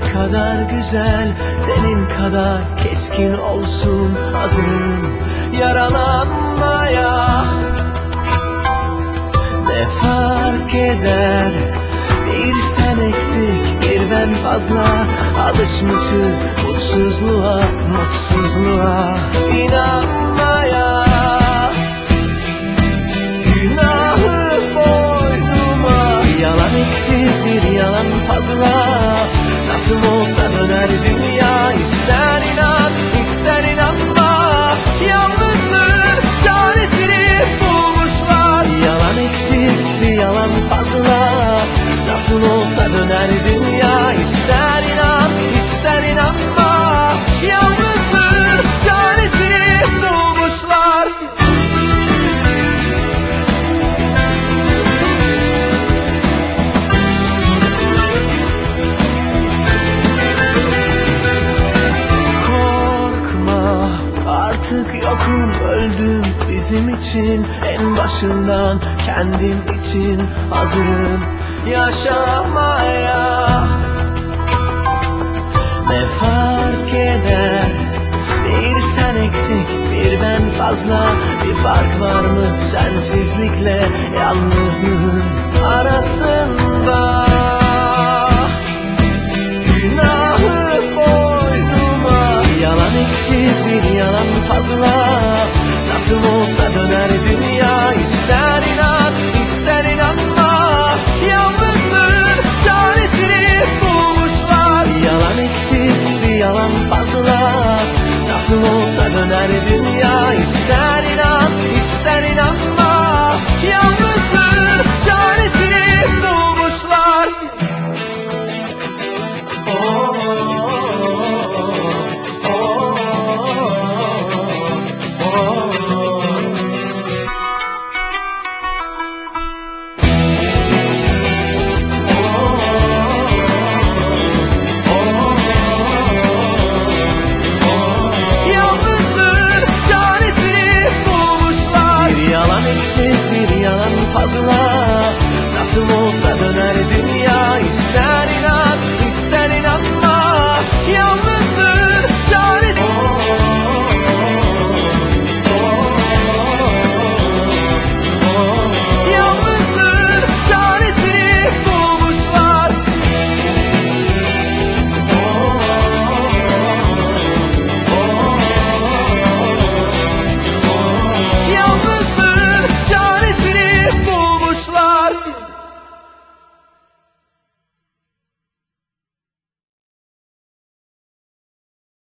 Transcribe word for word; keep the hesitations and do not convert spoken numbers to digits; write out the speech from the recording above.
kadar güzel, tenin kadar keskin olsun. Hazırım yaralanmaya. Ne fark eder, bir sen eksik, bir ben fazla. Alışmışız mutsuzluğa, mutsuzluğa inanmaya. Günahı boynuma, bir yalan eksik, bir yalan fazla. Nasıl olsa döner dünya, ister inan, ister inanma. Yalnızlığın çaresini bulmuşlar. Bir yalan eksik, bir yalan fazla. Nasıl olsa döner dünya, ister inan, ister inanma. Yalnızlığın çaresini bulmuşlar. Artık yokum, öldüm bizim için. En başından kendim için hazırım yaşamaya. Ne fark eder, bir sen eksik, bir ben fazla. Bir fark var mı sensizlikle yalnızlığın arasında? Günahı boynuma, bir yalan eksik, bir yalan fazla. Nasıl olsa döner dünya, ister inan, ister inanma. Yalnızlığın çaresini bulmuşlar. Bir yalan eksik, bir yalan fazla. Nasıl olsa döner dünya, ister inan, ister inanma. Yalnızlığın çaresini bulmuşlar. Oh.